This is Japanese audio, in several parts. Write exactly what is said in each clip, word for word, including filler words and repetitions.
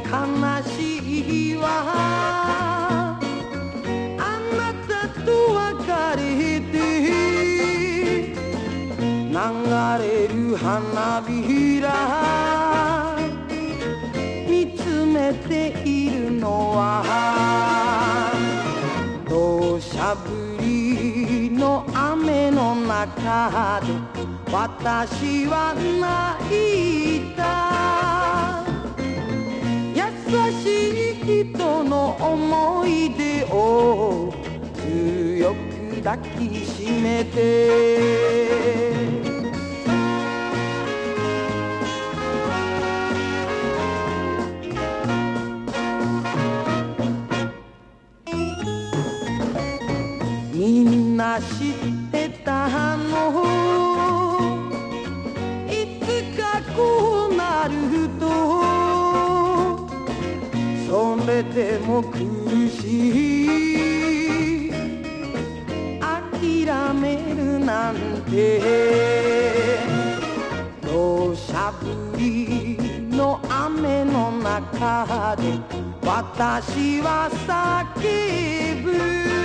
悲しいわあなたと別れて流れる花びら見つめているのは土砂降りの雨の中で私は泣いた優しい人の思い出を強く抱きしめてみんな知ってたのいつかこうなるとそれでも苦しい諦めるなんて土砂降りの雨の中で私は叫ぶ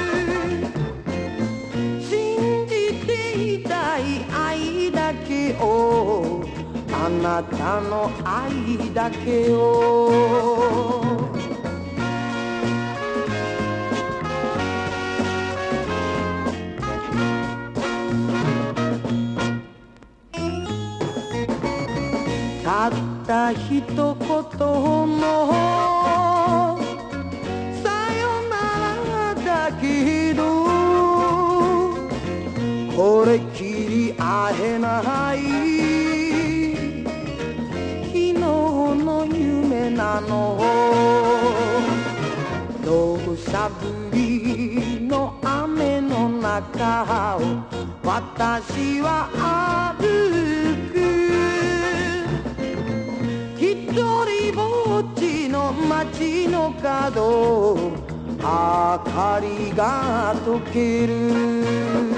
愛だけをあなたの愛だけをたった一言のさよならだけどこれきり会えない昨日の夢なの土砂降りの雨の中を私は歩く一人ぼっちの街の角明かりが溶ける